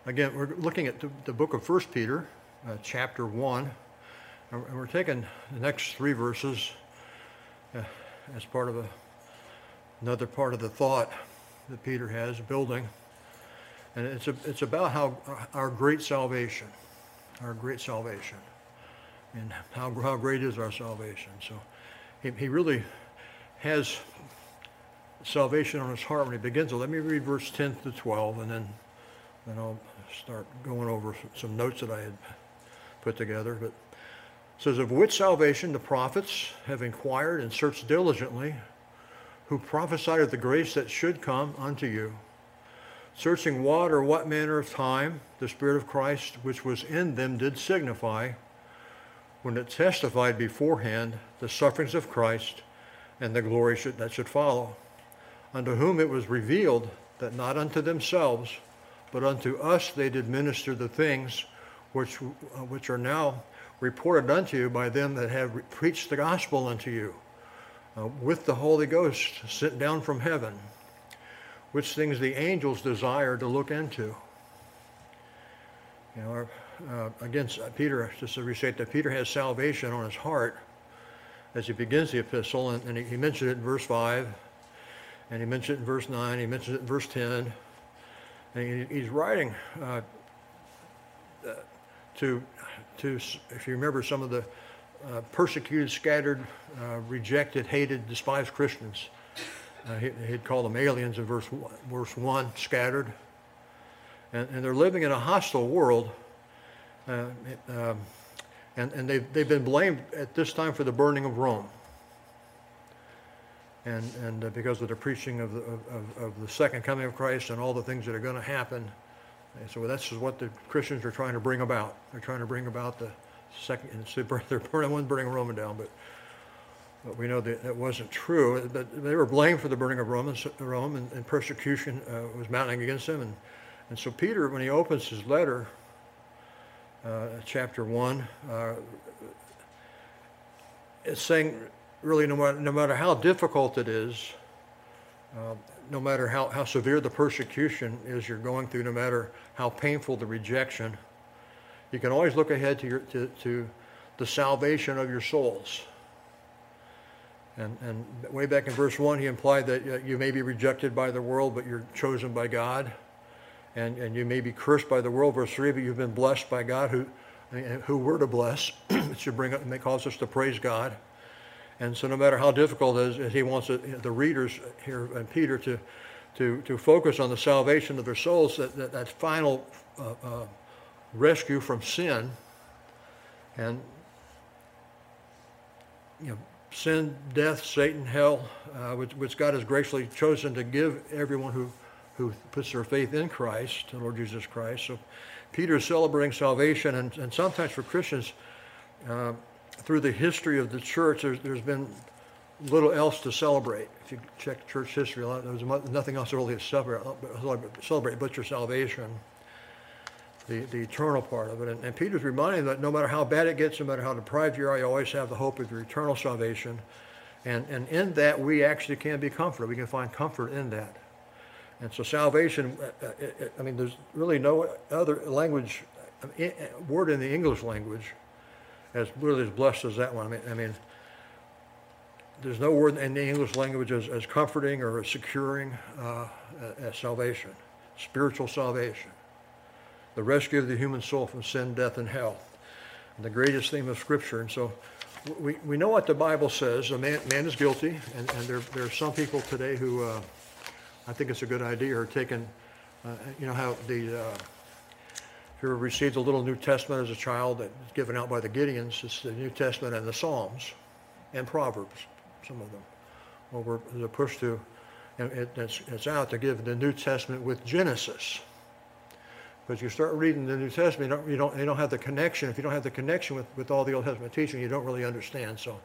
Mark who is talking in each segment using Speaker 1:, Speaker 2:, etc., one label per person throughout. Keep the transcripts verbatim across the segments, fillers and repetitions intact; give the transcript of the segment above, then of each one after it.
Speaker 1: Again, we're looking at the, the book of First Peter, uh, chapter one, and we're taking the next three verses uh, as part of a, another part of the thought that Peter has building, and it's a, it's about how our great salvation, our great salvation, and how how great is our salvation. So, he he really has salvation on his heart when he begins it. Let me read verse ten to twelve, and then then I'll start going over some notes that I had put together. But it says, of which salvation the prophets have inquired and searched diligently, who prophesied of the grace that should come unto you, searching what or what manner of time the Spirit of Christ which was in them did signify, when it testified beforehand the sufferings of Christ and the glory should, that should follow, unto whom it was revealed that not unto themselves, but unto us they did minister the things which uh, which are now reported unto you by them that have re- preached the gospel unto you, uh, with the Holy Ghost sent down from heaven, which things the angels desire to look into. You know, uh, again, Peter, just to restate that, Peter has salvation on his heart as he begins the epistle, and, and he, he mentioned it in verse five, and he mentioned it in verse nine, he mentioned it in verse ten, and he, he's writing uh, uh, to, to, if you remember, some of the uh, persecuted, scattered, uh, rejected, hated, despised Christians. Uh, he, he'd call them aliens in verse one, verse one, scattered. And, and they're living in a hostile world, uh, um, and, and they've, they've been blamed at this time for the burning of Rome. And, and uh, because of the preaching of the, of, of the second coming of Christ and all the things that are going to happen. And so that's what the Christians are trying to bring about. They're trying to bring about the second, and they're burning, one burning Rome down, but, but we know that that wasn't true. But they were blamed for the burning of Rome, and, Rome, and, and persecution uh, was mounting against them. And, and so Peter, when he opens his letter, uh, chapter one, uh, it's saying, really, no matter, no matter how difficult it is, uh, no matter how, how severe the persecution is you're going through, no matter how painful the rejection, you can always look ahead to, your, to, to the salvation of your souls. And, and way back in verse one, he implied that uh, you may be rejected by the world, but you're chosen by God. And, and you may be cursed by the world, verse three, but you've been blessed by God, who, who we're to bless. It should bring up, and may cause us to praise God. And so no matter how difficult it is, he wants it, the readers here and Peter to, to, to focus on the salvation of their souls, that, that, that final uh, uh, rescue from sin. And, you know, sin, death, Satan, hell, uh, which, which God has graciously chosen to give everyone who, who puts their faith in Christ, the Lord Jesus Christ. So Peter is celebrating salvation, and, and sometimes for Christians, uh, through the history of the church, there's, there's been little else to celebrate. If you check church history, a lot, there's nothing else really to celebrate, celebrate but your salvation, the, the eternal part of it. And, and Peter's reminding that no matter how bad it gets, no matter how deprived you are, you always have the hope of your eternal salvation. And, and in that, we actually can be comforted. We can find comfort in that. And so salvation, I mean, there's really no other language, word in the English language as really as blessed as that one. I mean, I mean, there's no word in the English language as, as comforting or as securing uh, as salvation, spiritual salvation, the rescue of the human soul from sin, death, and hell, and the greatest theme of Scripture. And so we, we know what the Bible says. A man, man is guilty, and, and there, there are some people today who, uh, I think it's a good idea, are taking, uh, you know, how the... Uh, If you ever received a little New Testament as a child that was given out by the Gideons, it's the New Testament and the Psalms and Proverbs, some of them. Well, we're there's a push to, and it, it's, it's out to give the New Testament with Genesis. But you start reading the New Testament, you don't, you don't, you don't have the connection. If you don't have the connection with, with all the Old Testament teaching, you don't really understand. So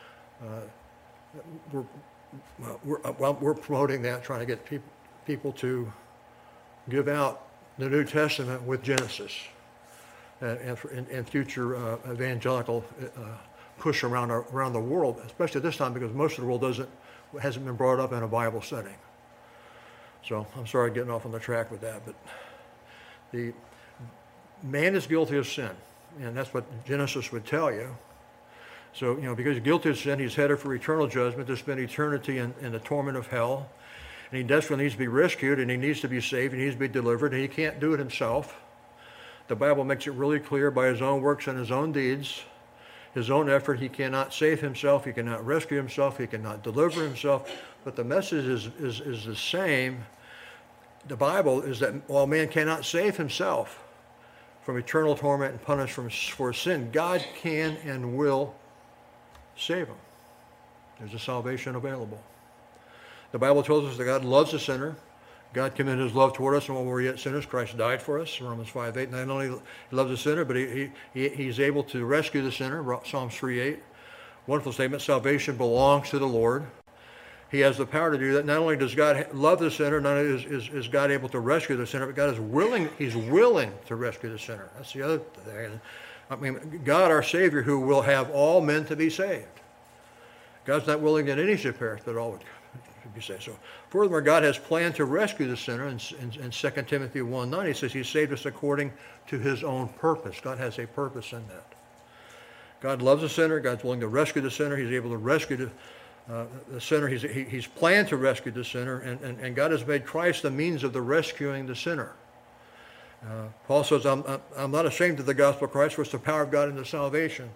Speaker 1: uh, we're, we're, well, we're promoting that, trying to get people, people to give out the New Testament with Genesis, and, and, and future uh, evangelical uh, push around our, around the world, especially this time because most of the world doesn't hasn't been brought up in a Bible setting. So I'm sorry getting off on the track with that, but The man is guilty of sin, and that's what Genesis would tell you. So, you know, because he's guilty of sin, he's headed for eternal judgment to spend eternity in, in the torment of hell. And he desperately needs to be rescued, and he needs to be saved, and he needs to be delivered, and he can't do it himself. The Bible makes it really clear by his own works and his own deeds, his own effort, he cannot save himself, he cannot rescue himself, he cannot deliver himself. But the message is, is, is the same. The Bible is that while man cannot save himself from eternal torment and punishment for sin, God can and will save him. There's a salvation available. The Bible tells us that God loves the sinner. God commended his love toward us, and while we were yet sinners, Christ died for us, Romans five eight. Not only he loves the sinner, but he, he, he's able to rescue the sinner, Psalms three eight. Wonderful statement. Salvation belongs to the Lord. He has the power to do that. Not only does God love the sinner, not only is, is, is God able to rescue the sinner, but God is willing, he's willing to rescue the sinner. That's the other thing. I mean, God, our Savior, who will have all men to be saved. God's not willing that any should perish, but all would be saved. So, furthermore, God has planned to rescue the sinner. In, in, in Second Timothy one nine, he says he saved us according to his own purpose. God has a purpose in that. God loves the sinner. God's willing to rescue the sinner. He's able to rescue the, uh, the sinner. He's, he, he's planned to rescue the sinner, and, and, and God has made Christ the means of the rescuing the sinner. Uh, Paul says, I'm, I'm not ashamed of the gospel of Christ, for it's the power of God into salvation.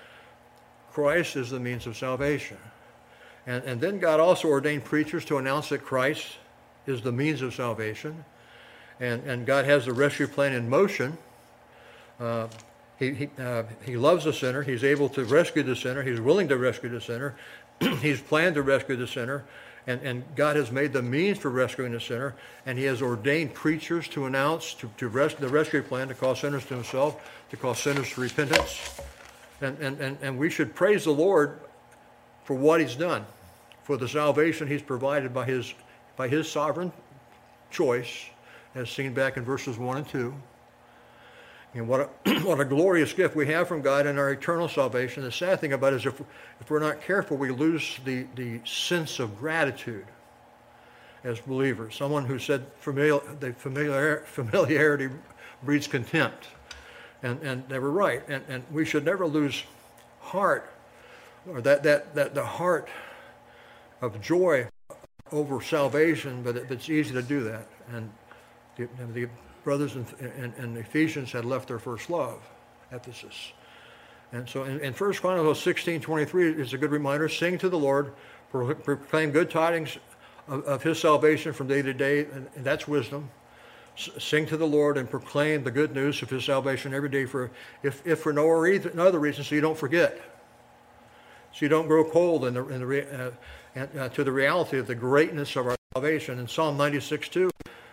Speaker 1: Christ is the means of salvation. And, and then God also ordained preachers to announce that Christ is the means of salvation. And, and God has the rescue plan in motion. Uh, he, he, uh, he loves the sinner. He's able to rescue the sinner. He's willing to rescue the sinner. He's planned to rescue the sinner. And, and God has made the means for rescuing the sinner. And he has ordained preachers to announce to, to res- the rescue plan, to call sinners to himself, to call sinners to repentance. And, and, and, and we should praise the Lord for what he's done, for the salvation he's provided by his, by his sovereign choice, as seen back in verses one and two. And what a, what a glorious gift we have from God in our eternal salvation. The sad thing about it is if, if we're not careful, we lose the, the sense of gratitude as believers. Someone who said familiar, the familiar, familiarity breeds contempt. And, and they were right. And, and we should never lose heart, or that, that, that the heart of joy over salvation, but it, it's easy to do that. And the, the brothers in, in, in Ephesians had left their first love, Ephesus. And so in, in First Chronicles sixteen twenty-three is a good reminder, sing to the Lord, proclaim good tidings of, of his salvation from day to day, and, and that's wisdom. Sing to the Lord and proclaim the good news of his salvation every day, for if, if for no other reason, so you don't forget. So you don't grow cold in the, in the, uh, uh, to the reality of the greatness of our salvation. In Psalm ninety-six two,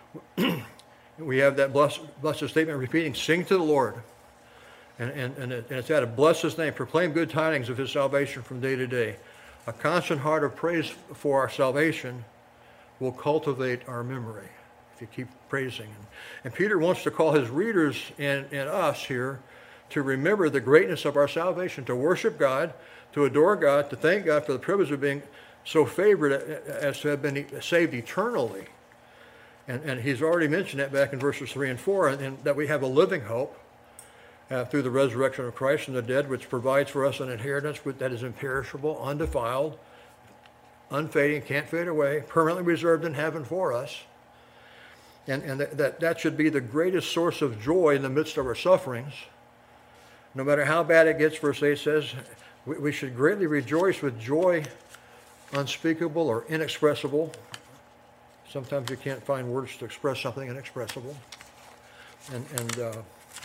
Speaker 1: we have that blessed, blessed statement repeating, sing to the Lord. And, and, and, it, and it's that, bless his name, proclaim good tidings of his salvation from day to day. A constant heart of praise for our salvation will cultivate our memory. You keep praising. And Peter wants to call his readers and, and us here to remember the greatness of our salvation, to worship God, to adore God, to thank God for the privilege of being so favored as to have been saved eternally. And, and he's already mentioned that back in verses three and four, and, and that we have a living hope uh, through the resurrection of Christ from the dead, which provides for us an inheritance that is imperishable, undefiled, unfading, can't fade away, permanently reserved in heaven for us. And, and that, that should be the greatest source of joy in the midst of our sufferings. No matter how bad it gets, verse eight says, we, we should greatly rejoice with joy unspeakable or inexpressible. Sometimes you can't find words to express something inexpressible. And, and uh,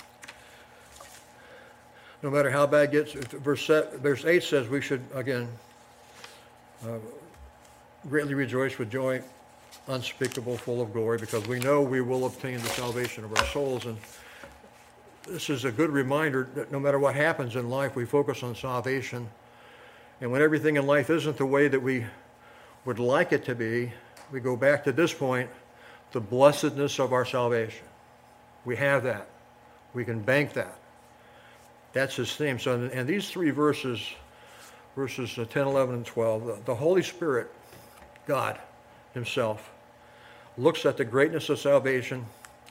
Speaker 1: no matter how bad it gets, verse, seven, verse eight says we should, again, uh, greatly rejoice with joy unspeakable, full of glory, because we know we will obtain the salvation of our souls. And this is a good reminder that no matter what happens in life, we focus on salvation. And when everything in life isn't the way that we would like it to be, we go back to this point, the blessedness of our salvation. We have that. We can bank that. That's his theme. So, and these three verses, verses ten, eleven, and twelve, the, the Holy Spirit, God himself, looks at the greatness of salvation,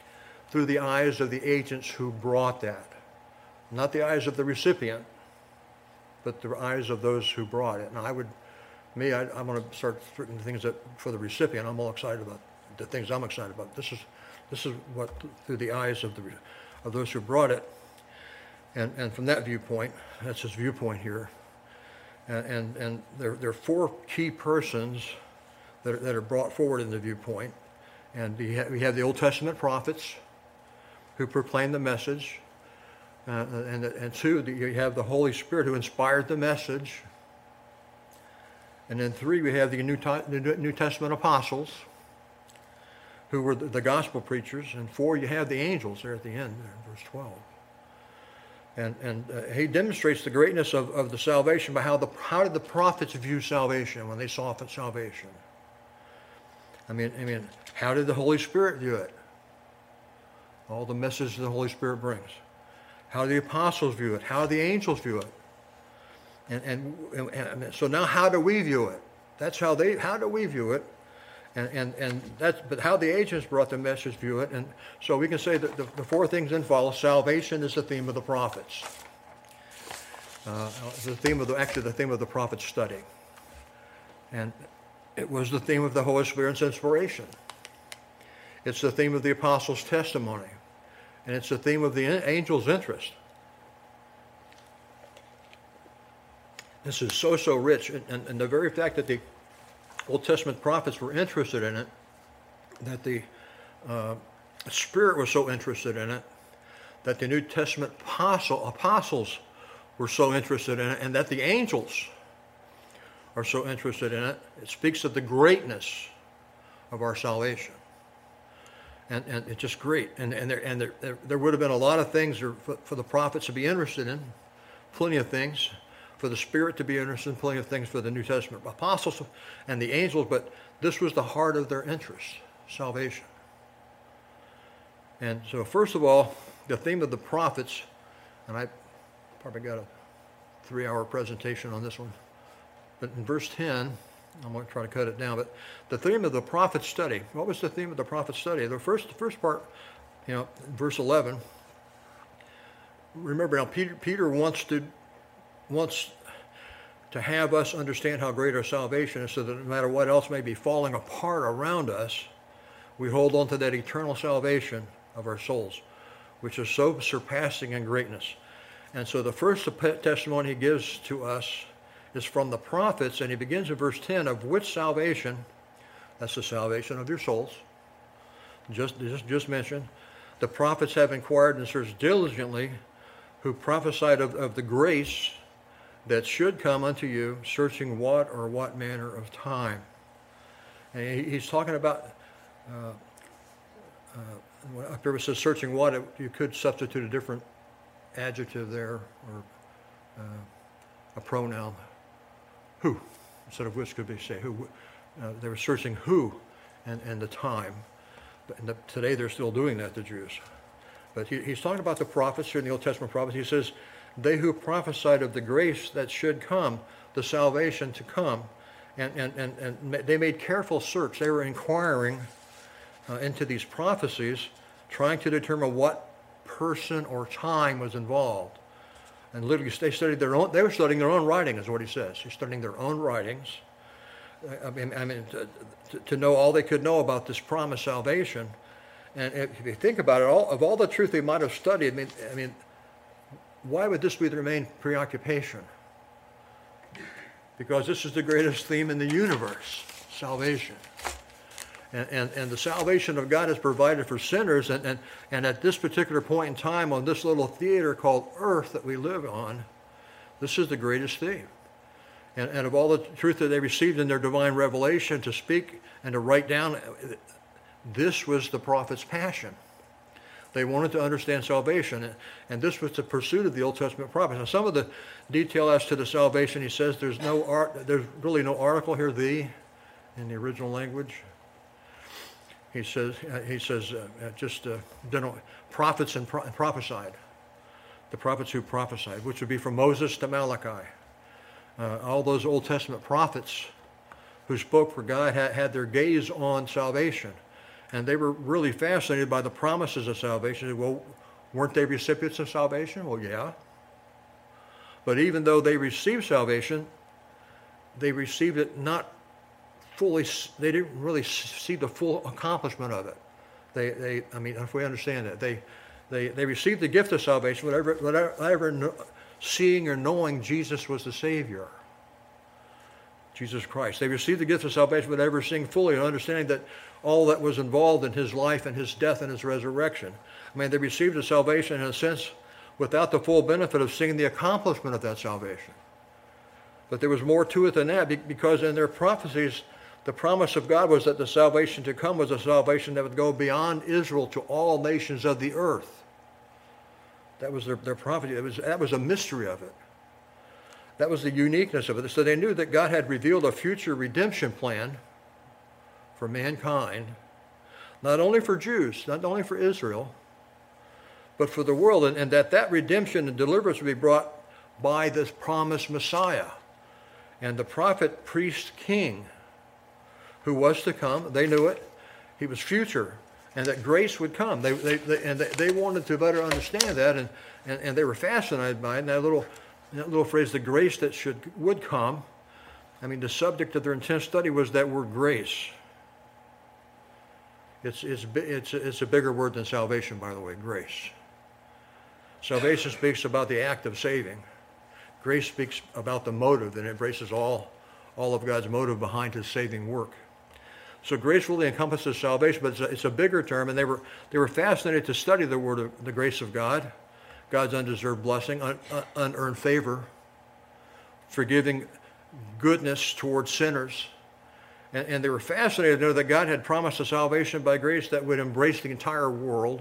Speaker 1: through the eyes of the agents who brought that. Not the eyes of the recipient, but the eyes of those who brought it. And I would, me, I, I'm going to start certain things that for the recipient, I'm all excited about, the things I'm excited about. This is, this is what, through the eyes of the of those who brought it. And, and from that viewpoint, that's his viewpoint here. And, and, and there, there are four key persons that are, that are brought forward in the viewpoint. And we have, we have the Old Testament prophets who proclaim the message. Uh, and, and two, you have the Holy Spirit who inspired the message. And then three, we have the New, New Testament apostles who were the, the gospel preachers. And four, you have the angels there at the end, there in verse twelve. And, and uh, he demonstrates the greatness of, of the salvation by how, the, how did the prophets view salvation when they saw salvation? I mean, I mean, how did the Holy Spirit view it? All the messages the Holy Spirit brings. How do the apostles view it? How do the angels view it? And, and, and, and so now how do we view it? That's how they, how do we view it? And, and, and that's, but how the agents brought the message view it. And so we can say that the, the four things then follow. Salvation is the theme of the prophets. Uh, the theme of the, actually the theme of the prophet study. And it was the theme of the Holy Spirit's inspiration. It's the theme of the apostles' testimony. And it's the theme of the angel's interest. This is so, so rich. And, and, and the very fact that the Old Testament prophets were interested in it, that the uh, Spirit was so interested in it, that the New Testament apostle, apostles were so interested in it, and that the angels are so interested in it, it speaks of the greatness of our salvation. And, and it's just great. And, and, there, and there, there, there would have been a lot of things for, for the prophets to be interested in, plenty of things. For the Spirit to be interested in, plenty of things for the New Testament apostles and the angels, but this was the heart of their interest, salvation. And so first of all, the theme of the prophets, and I probably got a three-hour presentation on this one, but in verse ten, I'm going to try to cut it down, but the theme of the prophet study, what was the theme of the prophet study? The first, the first part, you know, verse eleven, remember now Peter, Peter wants to wants to have us understand how great our salvation is so that no matter what else may be falling apart around us, we hold on to that eternal salvation of our souls, which is so surpassing in greatness. And so the first testimony he gives to us is from the prophets, and he begins in verse ten, of which salvation, that's the salvation of your souls, just, just, just mentioned, the prophets have inquired and searched diligently, who prophesied of, of the grace that should come unto you, searching what or what manner of time. And he, he's talking about, uh, uh, up here it says searching what, it, you could substitute a different adjective there, or uh, a pronoun, who, instead of which could be say who. Uh, they were searching who and, and the time. And the, today they're still doing that, the Jews. But he, he's talking about the prophets here in the Old Testament prophets. He says, they who prophesied of the grace that should come, the salvation to come, and, and, and, and they made careful search. They were inquiring uh, into these prophecies, trying to determine what person or time was involved. And literally, they studied their own. They were studying their own writing, is what he says. He's studying their own writings. I mean, I mean, to, to know all they could know about this promised salvation. And if you think about it, all of all the truth they might have studied, I mean, I mean. Why would this be their main preoccupation? Because this is the greatest theme in the universe, salvation. And, and, and the salvation of God is provided for sinners, and, and, and at this particular point in time on this little theater called earth that we live on, this is the greatest theme. And, and of all the truth that they received in their divine revelation to speak and to write down, this was the prophet's passion. They wanted to understand salvation, and this was the pursuit of the Old Testament prophets. Now, some of the detail as to the salvation, he says there's no art, there's really no article here, the, in the original language. He says, uh, he says, uh, just uh, prophets and pro- prophesied, the prophets who prophesied, which would be from Moses to Malachi. Uh, all those Old Testament prophets who spoke for God had, had their gaze on salvation. And they were really fascinated by the promises of salvation. Well, weren't they recipients of salvation? Well, yeah. But even though they received salvation, they received it not fully, they didn't really see the full accomplishment of it. They, they I mean, if we understand that, they, they, they received the gift of salvation, whatever, whatever, whatever no, seeing or knowing Jesus was the Savior, Jesus Christ. They received the gift of salvation without ever seeing fully and understanding that all that was involved in his life and his death and his resurrection. I mean, they received the salvation in a sense without the full benefit of seeing the accomplishment of that salvation. But there was more to it than that, because in their prophecies, the promise of God was that the salvation to come was a salvation that would go beyond Israel to all nations of the earth. That was their, their prophecy. That was, that was a mystery of it. That was the uniqueness of it. So they knew that God had revealed a future redemption plan for mankind, not only for Jews, not only for Israel, but for the world, and, and that that redemption and deliverance would be brought by this promised Messiah. And the prophet, priest, king, who was to come, they knew it, he was future, and that grace would come. They, they, they, and they, they wanted to better understand that, and, and, and they were fascinated by it. And that little, that little phrase, the grace that should would come, I mean, the subject of their intense study was that word grace. It's, it's, it's, it's a bigger word than salvation, by the way, grace. Salvation speaks about the act of saving. Grace speaks about the motive and embraces all, all of God's motive behind his saving work. So grace really encompasses salvation, but it's a, it's a bigger term, and they were, they were fascinated to study the word of the grace of God, God's undeserved blessing, un, un, unearned favor, forgiving goodness towards sinners. And, and they were fascinated to know that God had promised a salvation by grace that would embrace the entire world.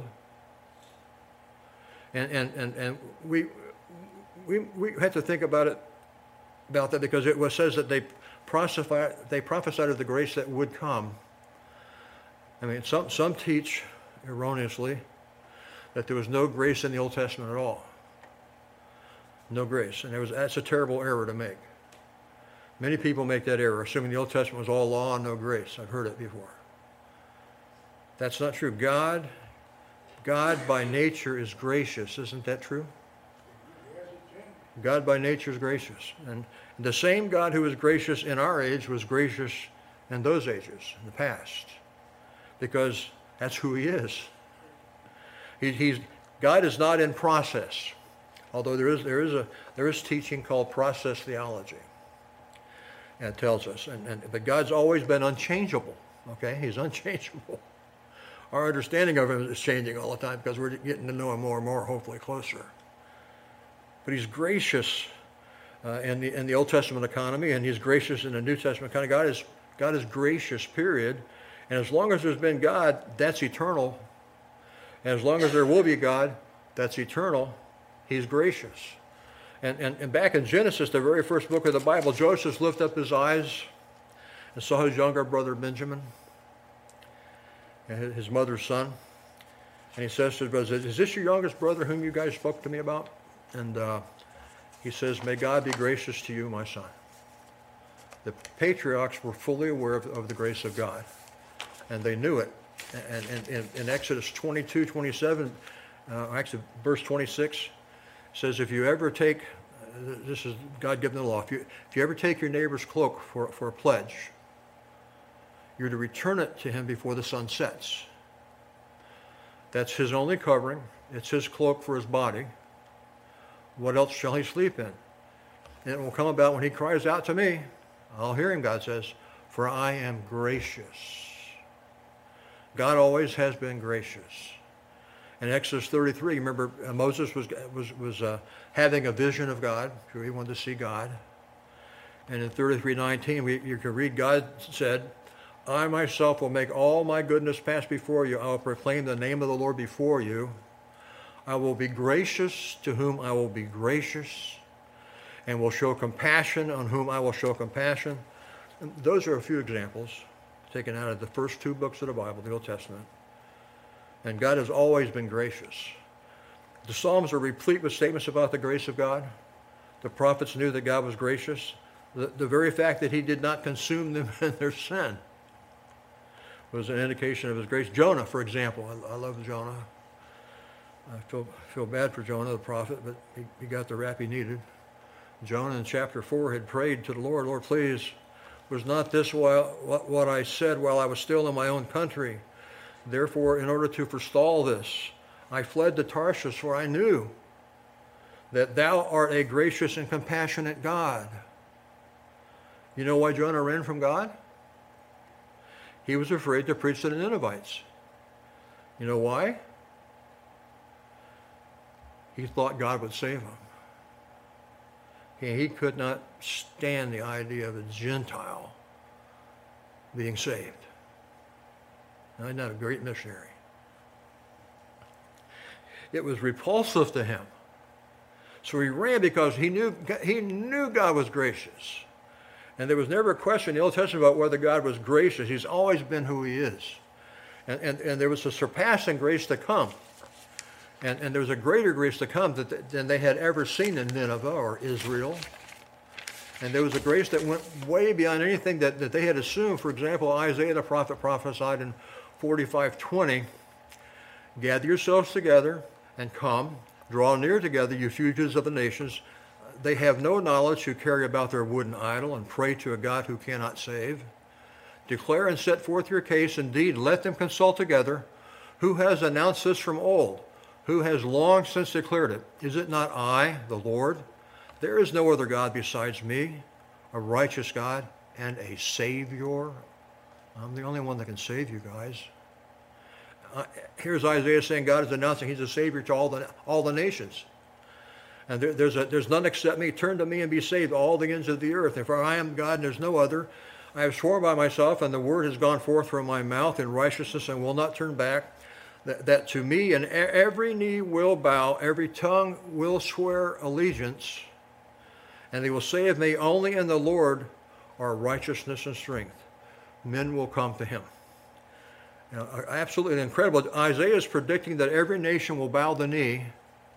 Speaker 1: And, and, and, and we, we, we had to think about it, about that, because it was says that they prophesied, they prophesied of the grace that would come. I mean, some, some teach erroneously that there was no grace in the Old Testament at all. No grace. And there was, that's a terrible error to make. Many people make that error, assuming the Old Testament was all law and no grace. I've heard it before. That's not true. God, God by nature is gracious. Isn't that true? God by nature is gracious. And the same God who was gracious in our age was gracious in those ages, in the past. Because that's who he is. He, he's, God is not in process. Although there is, there is, a, there is teaching called process theology. And it tells us. And, and, but God's always been unchangeable. Okay? He's unchangeable. Our understanding of him is changing all the time because we're getting to know him more and more, hopefully closer. But he's gracious uh, in, the, in the Old Testament economy, and he's gracious in the New Testament economy. God is, God is gracious, period. And as long as there's been God, that's eternal. And as long as there will be God, that's eternal. He's gracious. And, and, and back in Genesis, the very first book of the Bible, Joseph lifted up his eyes and saw his younger brother Benjamin, and his mother's son. And he says to his brother, "Is this your youngest brother whom you guys spoke to me about?" And uh, he says, "May God be gracious to you, my son." The patriarchs were fully aware of, of the grace of God, and they knew it. And, and, and in Exodus twenty-two, twenty-seven, uh, actually verse twenty-six, says, if you ever take, uh, this is God given the law, if you, if you ever take your neighbor's cloak for, for a pledge, you're to return it to him before the sun sets. That's his only covering. It's his cloak for his body. What else shall he sleep in? And it will come about when he cries out to me, I'll hear him, God says, for I am gracious. God always has been gracious. In Exodus thirty-three, remember uh, Moses was was was uh, having a vision of God. He wanted to see God. And in thirty-three nineteen, we, you can read, God said, I myself will make all my goodness pass before you. I will proclaim the name of the Lord before you. I will be gracious to whom I will be gracious, and will show compassion on whom I will show compassion. And those are a few examples taken out of the first two books of the Bible, the Old Testament. And God has always been gracious. The Psalms are replete with statements about the grace of God. The prophets knew that God was gracious. The, the very fact that he did not consume them in their sin was an indication of his grace. Jonah, for example, I, I love Jonah. I feel, feel bad for Jonah, the prophet, but he, he got the rap he needed. Jonah in chapter four had prayed to the Lord, Lord, please, was not this while, what, what I said while I was still in my own country? Therefore, in order to forestall this, I fled to Tarshish, for I knew that thou art a gracious and compassionate God. You know why Jonah ran from God? He was afraid to preach to the Ninevites. You know why? He thought God would save him. He, he could not stand the idea of a Gentile being saved. Now, he's not a great missionary. It was repulsive to him. So he ran because he knew, he knew God was gracious. And there was never a question in the Old Testament about whether God was gracious. He's always been who he is. And, and, and there was a surpassing grace to come. And, and there was a greater grace to come that, than they had ever seen in Nineveh or Israel. And there was a grace that went way beyond anything that, that they had assumed. For example, Isaiah the prophet prophesied in forty-five twenty, gather yourselves together and come, draw near together, you fugitives of the nations. They have no knowledge who carry about their wooden idol and pray to a God who cannot save. Declare and set forth your case. Indeed, let them consult together. Who has announced this from old? Who has long since declared it? Is it not I, the Lord? There is no other God besides me, a righteous God and a Savior. I'm the only one that can save you guys. Uh, here's Isaiah saying God is announcing he's a Savior to all the, all the nations. And there, there's, a, there's none except me. Turn to me and be saved, all the ends of the earth. And for I am God and there's no other. I have sworn by myself, and the word has gone forth from my mouth in righteousness and will not turn back. That, that to me and every knee will bow, every tongue will swear allegiance, and they will say of me, only in the Lord are righteousness and strength. Men will come to him. You know, absolutely incredible. Isaiah is predicting that every nation will bow the knee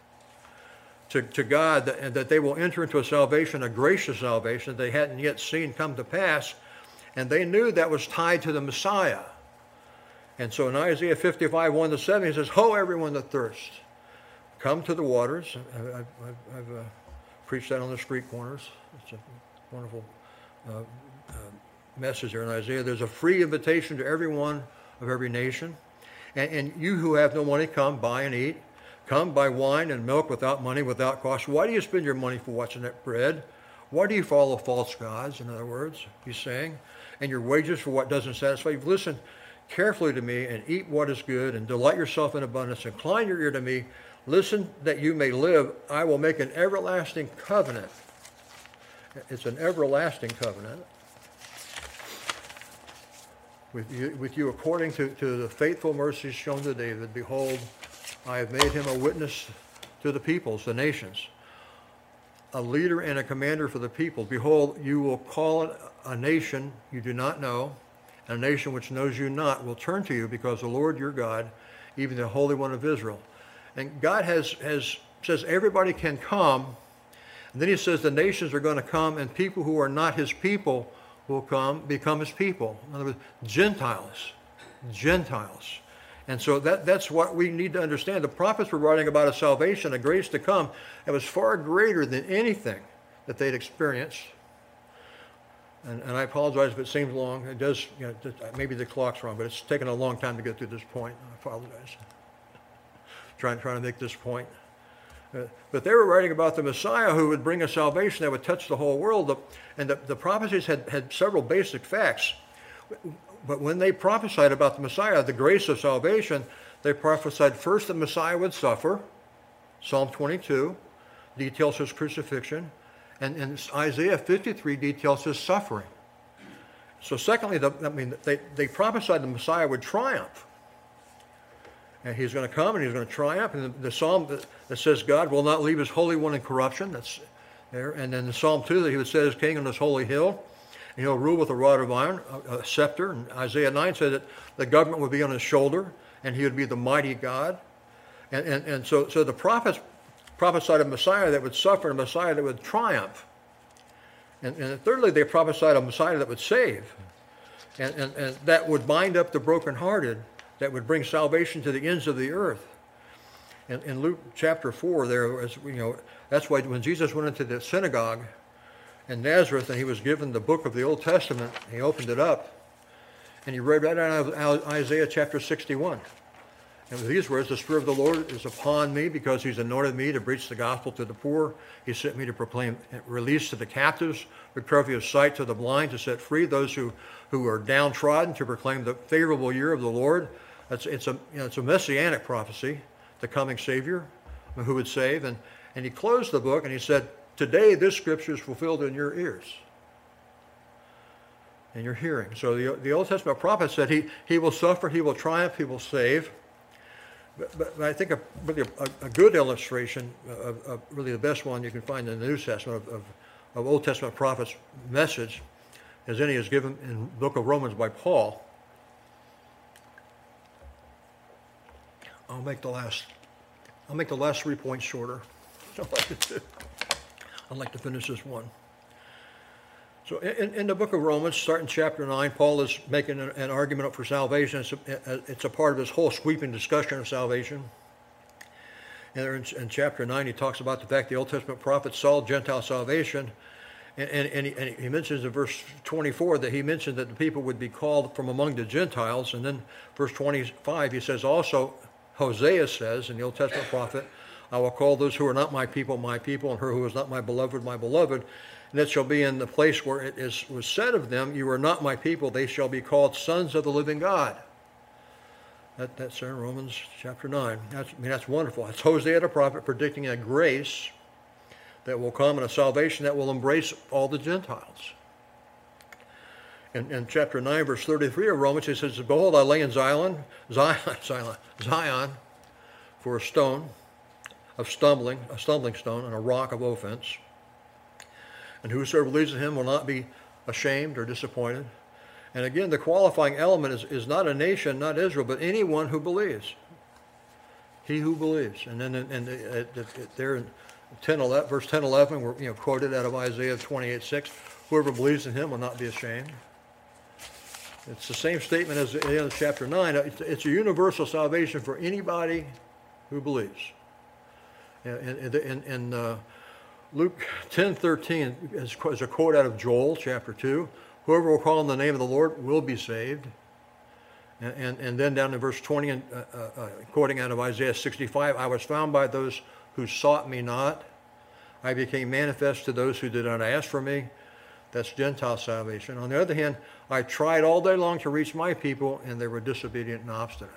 Speaker 1: to, to God, that, and that they will enter into a salvation, a gracious salvation that they hadn't yet seen come to pass, and they knew that was tied to the Messiah. And so in Isaiah fifty-five, one to seven, he says, Ho, everyone that thirsts, come to the waters. I've, I've, I've uh, preached that on the street corners. It's a wonderful uh, uh, message there in Isaiah. There's a free invitation to everyone of every nation. And, and you who have no money, come, buy and eat. Come, buy wine and milk without money, without cost. Why do you spend your money for what's in that bread? Why do you follow false gods, in other words, he's saying? And your wages for what doesn't satisfy you? Listen carefully to me and eat what is good and delight yourself in abundance. Incline your ear to me. Listen that you may live. I will make an everlasting covenant. It's an everlasting covenant with you, with you according to, to the faithful mercies shown to David. Behold, I have made him a witness to the peoples, the nations, a leader and a commander for the people. Behold, you will call it a nation you do not know. A nation which knows you not will turn to you, because the Lord your God, even the Holy One of Israel. And God has, has says everybody can come. And then he says the nations are going to come, and people who are not his people will come, become his people. In other words, Gentiles. Gentiles. And so that, that's what we need to understand. The prophets were writing about a salvation, a grace to come that was far greater than anything that they'd experienced. And, and I apologize if it seems long. It does, you know, maybe the clock's wrong, but it's taken a long time to get through this point. I apologize. Trying, trying to make this point. Uh, but they were writing about the Messiah who would bring a salvation that would touch the whole world. And the, the prophecies had, had several basic facts. But when they prophesied about the Messiah, the grace of salvation, they prophesied first the Messiah would suffer. Psalm twenty-two details his crucifixion. And, and Isaiah fifty-three details his suffering. So secondly, the, I mean, they, they prophesied the Messiah would triumph. And he's going to come and he's going to triumph. And the, the psalm that, that says God will not leave his Holy One in corruption, that's there. And then the Psalm two that he would set his king on his holy hill. And he'll rule with a rod of iron, a, a scepter. And Isaiah nine said that the government would be on his shoulder and he would be the mighty God. And, and, and so, so the prophets prophesied a Messiah that would suffer, a Messiah that would triumph. And, and thirdly, they prophesied a Messiah that would save. and, and, and that would bind up the brokenhearted, that would bring salvation to the ends of the earth. In, in Luke chapter four, there was, you know, that's why when Jesus went into the synagogue in Nazareth and he was given the book of the Old Testament, he opened it up and he read right out of Isaiah chapter sixty-one. And with these words, the Spirit of the Lord is upon me because he's anointed me to preach the gospel to the poor. He sent me to proclaim release to the captives, recovery of sight to the blind, to set free those who, who are downtrodden, to proclaim the favorable year of the Lord. It's, it's, a, you know, it's a messianic prophecy, the coming Savior who would save. And, and he closed the book and he said, today this scripture is fulfilled in your ears, in your hearing. So the, the Old Testament prophet said he, he will suffer, he will triumph, he will save. But, but I think a, really a, a good illustration, of, of really the best one you can find in the New Testament of, of, of Old Testament prophets' message, as any is given in the book of Romans by Paul. I'll make the last, I'll make the last three points shorter. I'd like to finish this one. So in, in the book of Romans, starting chapter nine, Paul is making an, an argument for salvation. It's a, it's a part of his whole sweeping discussion of salvation. And in, in chapter nine, he talks about the fact the Old Testament prophets saw Gentile salvation. And, and, and, he, and he mentions in verse twenty-four that he mentioned that the people would be called from among the Gentiles. And then verse twenty-five, he says also, Hosea says in the Old Testament prophet, I will call those who are not my people, my people, and her who is not my beloved, my beloved. And it shall be in the place where it is, was said of them, you are not my people, they shall be called sons of the living God. That, that's in Romans chapter nine. That's, I mean, that's wonderful. It's Hosea the prophet predicting a grace that will come and a salvation that will embrace all the Gentiles. In, in chapter nine, verse thirty-three of Romans, it says, behold, I lay in Zion, Zion, Zion, Zion for a stone of stumbling, a stumbling stone, and a rock of offense. And whosoever believes in him will not be ashamed or disappointed. And again, the qualifying element is, is not a nation, not Israel, but anyone who believes. He who believes. And then in, in, in, in, there in ten, eleven, verse ten, eleven, we're you know, quoted out of Isaiah twenty-eight, six, whoever believes in him will not be ashamed. It's the same statement as in chapter nine. It's, it's a universal salvation for anybody who believes. In, in, in uh, Luke ten thirteen is, is a quote out of Joel chapter two. Whoever will call on the name of the Lord will be saved. And, and, and then down in verse twenty, uh, uh, uh, quoting out of Isaiah sixty-five, I was found by those who sought me not. I became manifest to those who did not ask for me. That's Gentile salvation. On the other hand, I tried all day long to reach my people, and they were disobedient and obstinate.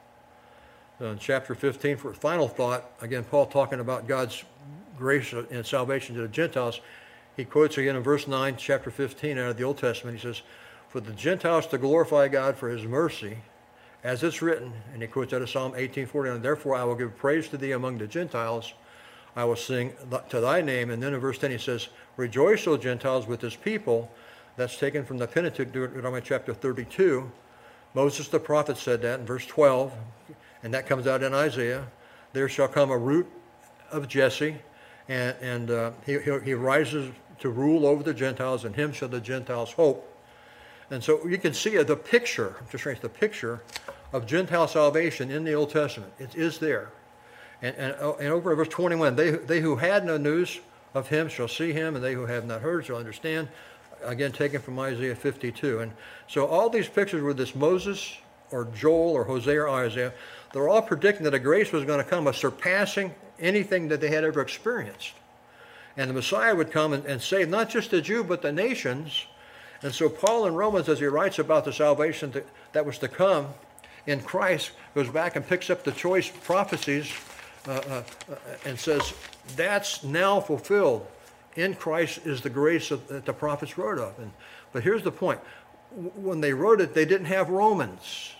Speaker 1: So in chapter fifteen, for a final thought, again, Paul talking about God's grace and salvation to the Gentiles, he quotes again in verse nine, chapter fifteen out of the Old Testament. He says, for the Gentiles to glorify God for his mercy, as it's written, and he quotes out of Psalm eighteen forty-nine, therefore I will give praise to thee among the Gentiles, I will sing to thy name. And then in verse ten he says, rejoice, O Gentiles, with his people. That's taken from the Pentateuch, Deuteronomy chapter thirty-two. Moses the prophet said that in verse twelve, and that comes out in Isaiah. There shall come a root of Jesse, and, and uh, he, he rises to rule over the Gentiles, and him shall the Gentiles hope. And so you can see the picture, just right, the picture of Gentile salvation in the Old Testament. It is there. And, and, and over in verse twenty-one, they, they who had no news of him shall see him, and they who have not heard shall understand. Again, taken from Isaiah fifty-two. And so all these pictures with this Moses or Joel or Hosea or Isaiah, they're all predicting that a grace was going to come, a surpassing anything that they had ever experienced. And the Messiah would come and, and save not just the Jew, but the nations. And so Paul in Romans, as he writes about the salvation that, that was to come in Christ, goes back and picks up the choice prophecies uh, uh, uh, and says, that's now fulfilled. In Christ is the grace of, that the prophets wrote of. And, but here's the point. When they wrote it, they didn't have Romans.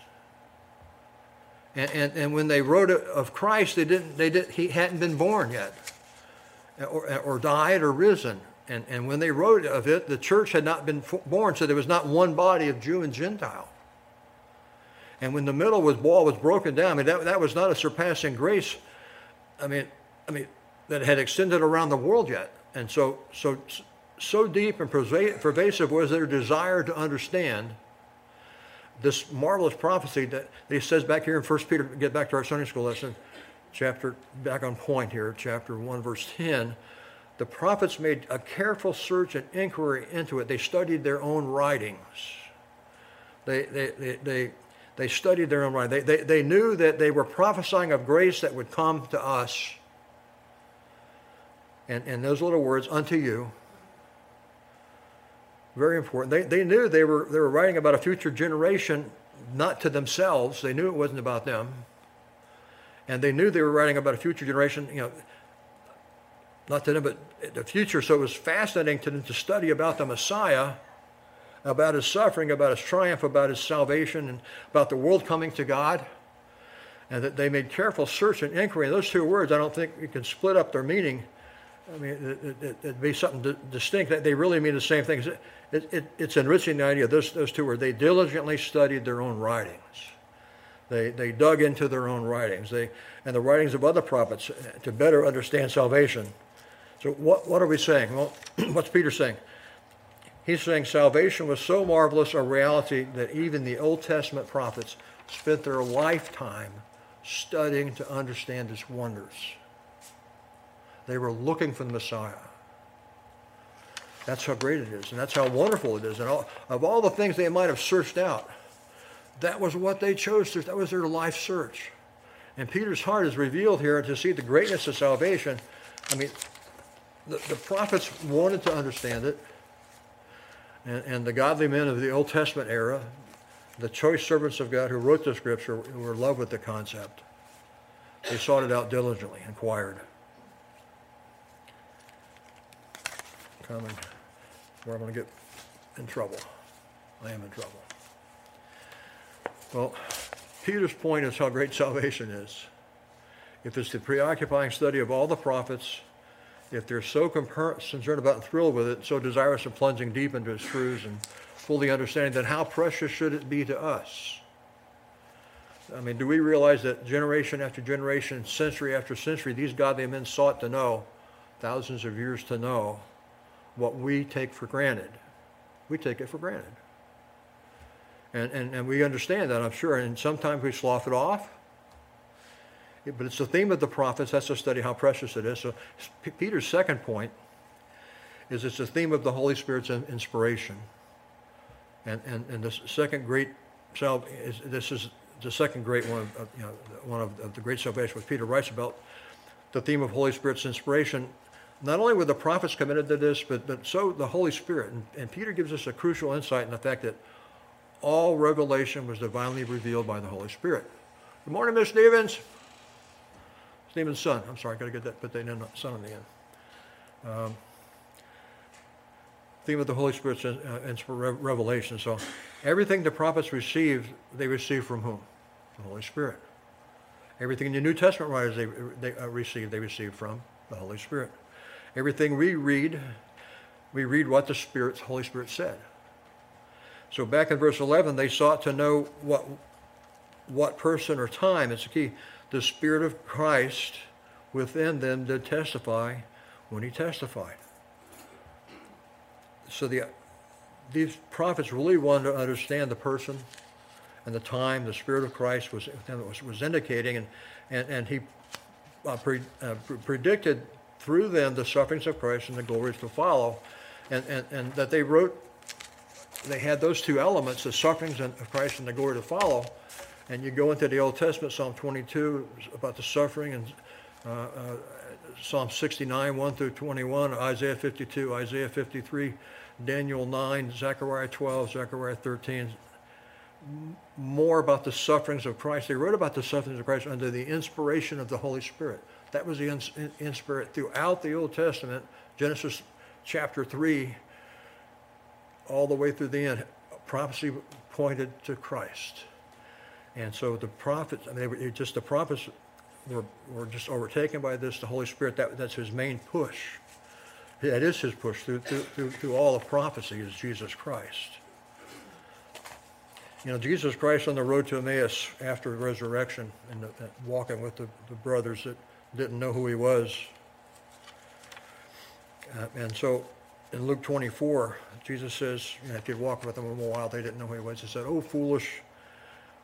Speaker 1: And, and, and when they wrote it of Christ, they didn't, they did, he hadn't been born yet, or, or died or risen. And, and when they wrote of it, the church had not been born, so there was not one body of Jew and Gentile. And when the middle was wall was broken down, I mean, that, that was not a surpassing grace, I mean, I mean, that had extended around the world yet. And so, so, so deep and pervasive was their desire to understand this marvelous prophecy that he says back here in First Peter, get back to our Sunday school lesson, chapter, back on point here, chapter one, verse ten, the prophets made a careful search and inquiry into it. They studied their own writings. They, they, they, they, they studied their own writings. They, they, they knew that they were prophesying of grace that would come to us. And, and those little words, unto you, very important. They, they knew they were, they were writing about a future generation, not to themselves. They knew it wasn't about them. And they knew they were writing about a future generation, you know, not to them, but the future. So it was fascinating to them to study about the Messiah, about his suffering, about his triumph, about his salvation, and about the world coming to God. And that they made careful search and inquiry. And those two words, I don't think you can split up their meaning. I mean, it, it, it'd be something d- distinct. They really mean the same thing. It, it, it, it's enriching the idea. Those, those two words, they diligently studied their own writings. They, they dug into their own writings. They, and the writings of other prophets to better understand salvation. So what, what are we saying? Well, what's Peter saying? He's saying salvation was so marvelous a reality that even the Old Testament prophets spent their lifetime studying to understand its wonders. They were looking for the Messiah. That's how great it is, and that's how wonderful it is. And all, of all the things they might have searched out, that was what they chose to. That was their life search. And Peter's heart is revealed here to see the greatness of salvation. I mean, the, the prophets wanted to understand it, and, and the godly men of the Old Testament era, the choice servants of God who wrote the scripture, were in love with the concept. They sought it out diligently, inquired. Coming, where I'm going to get in trouble. I am in trouble. Well, Peter's point is how great salvation is. If it's the preoccupying study of all the prophets, if they're so concerned about and thrilled with it, so desirous of plunging deep into its truths and fully understanding, then how precious should it be to us? I mean, do we realize that generation after generation, century after century, these godly men sought to know, thousands of years to know, what we take for granted? We take it for granted. And, and, and we understand that, I'm sure, and sometimes we slough it off. But it's the theme of the prophets. That's to study how precious it is. So P- Peter's second point is it's the theme of the Holy Spirit's inspiration. And, and, and the second great, sal- is, this is the second great one, of, you know, one of, of the great salvation, which Peter writes about, the theme of Holy Spirit's inspiration. Not only were the prophets committed to this, but, but so the Holy Spirit. And, and Peter gives us a crucial insight in the fact that all revelation was divinely revealed by the Holy Spirit. Good morning, Miss Stevens. Stevens' son. I'm sorry, I got to get that, put that in, son on the end. Um, theme of the Holy Spirit's uh, revelation. So everything the prophets received, they received from whom? The Holy Spirit. Everything in the New Testament writers they, they uh, received, they received from the Holy Spirit. Everything we read, we read what the Spirit, Holy Spirit said. So back in verse eleven, they sought to know what what person or time, it's the key, the Spirit of Christ within them did testify when he testified. So the these prophets really wanted to understand the person and the time the Spirit of Christ was was, was indicating, and, and, and he uh, pre, uh, pre- predicted through them the sufferings of Christ and the glories to follow, and, and, and that they wrote, they had those two elements, the sufferings of Christ and the glory to follow. And you go into the Old Testament, Psalm twenty-two, about the suffering, and uh, uh, Psalm sixty-nine, one through twenty-one, Isaiah fifty-two, Isaiah fifty-three, Daniel nine, Zechariah twelve, Zechariah thirteen, more about the sufferings of Christ. They wrote about the sufferings of Christ under the inspiration of the Holy Spirit. That was the ins- inspiration throughout the Old Testament, Genesis chapter three, all the way through the end. Prophecy pointed to Christ. And so the prophets, I mean, they were, it just the prophets were, were just overtaken by this. The Holy Spirit, that, that's his main push. That is his push through, through, through, through all of prophecy is Jesus Christ. You know, Jesus Christ on the road to Emmaus after the resurrection and the, that walking with the, the brothers that didn't know who he was. Uh, and so in Luke twenty-four, Jesus says, you know, if you'd walk with them a while, they didn't know who he was. He said, "Oh, foolish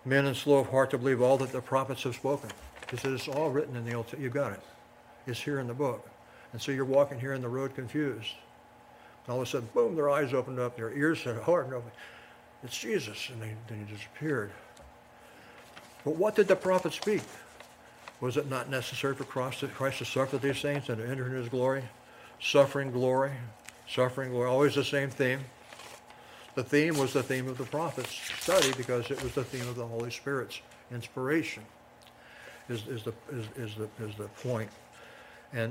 Speaker 1: men and slow of heart to believe all that the prophets have spoken. He said it's all written in the Old Testament. You've got it. It's here in the book. And so you're walking here in the road confused. And all of a sudden, boom, their eyes opened up, their ears had hardened open. It's Jesus. And they, then he disappeared. But what did the prophet speak? Was it not necessary for Christ to, Christ to suffer these things and to enter into his glory? Suffering, glory, suffering, glory, always the same theme. The theme was the theme of the prophet's study because it was the theme of the Holy Spirit's inspiration is, is, the, is, is, the, is the point. And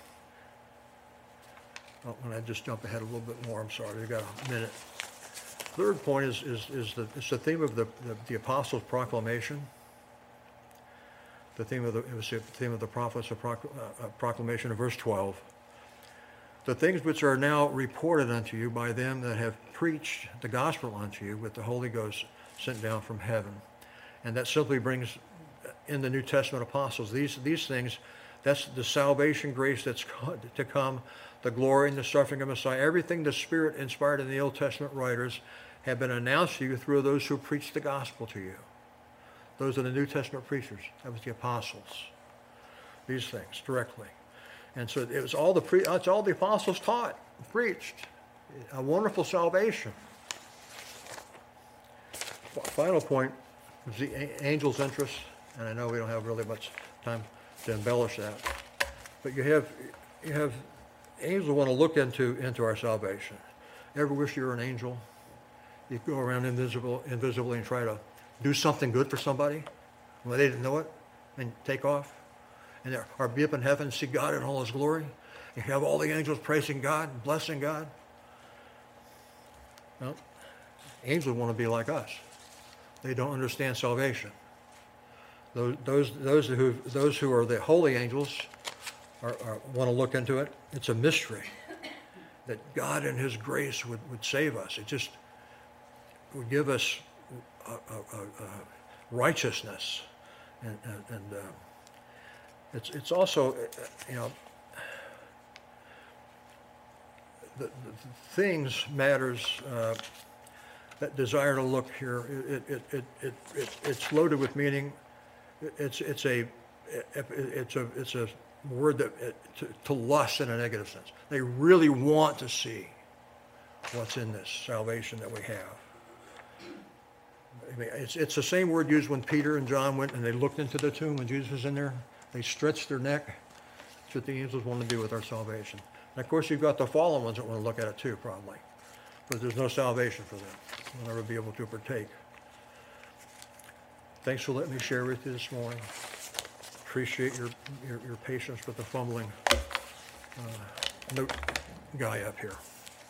Speaker 1: oh, when I just jump ahead a little bit more, I'm sorry, we've got a minute. Third point is, is, is the, it's the theme of the, the, the apostles' proclamation. The theme of the, it was the theme of the prophets' proclamation in verse twelve. The things which are now reported unto you by them that have preached the gospel unto you with the Holy Ghost sent down from heaven. And that simply brings in the New Testament apostles, these, these things, that's the salvation grace that's to come, the glory and the suffering of Messiah. Everything the Spirit inspired in the Old Testament writers have been announced to you through those who preach the gospel to you. Those are the New Testament preachers. That was the apostles. These things directly. And so it was all the pre- it's all the apostles taught, preached. A wonderful salvation. Final point was the angel's interest, and I know we don't have really much time to embellish that. But you have you have angels want to look into into our salvation. Ever wish you were an angel? You go around invisible, invisibly and try to do something good for somebody when they didn't know it, and take off. And or be up in heaven and see God in all his glory. You have all the angels praising God and blessing God. Well, angels want to be like us. They don't understand salvation. Those, those, those, who, those who are the holy angels are, are, want to look into it. It's a mystery that God in his grace would, would save us. It just would give us a, a, a, a righteousness. And, and, and uh, it's, it's also, you know, the, the things matters, uh, that desire to look here, it, it, it, it, it, it's loaded with meaning. It's, it's, a, it, it's, a, it's a word that, it, to, to lust in a negative sense. They really want to see what's in this salvation that we have. I mean, it's, it's the same word used when Peter and John went and they looked into the tomb when Jesus was in there. They stretched their neck. That's what the angels want to do with our salvation. And of course, you've got the fallen ones that want to look at it too, probably. But there's no salvation for them. They'll never be able to partake. Thanks for letting me share with you this morning. Appreciate your, your, your patience with the fumbling uh, note guy up here.